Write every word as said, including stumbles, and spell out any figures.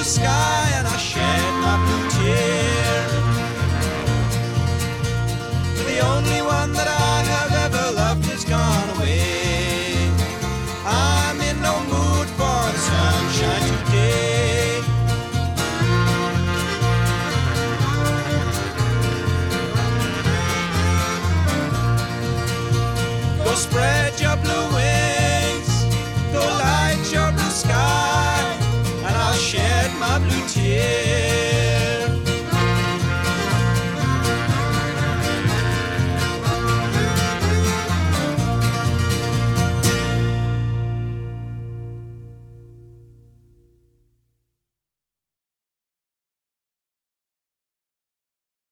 sky and I shed my blue tear. The only one that I have ever loved is gone away. I'm in no mood for the sunshine today. Go spread your blue wings, go light your blue sky, and I'll shed my blue tears.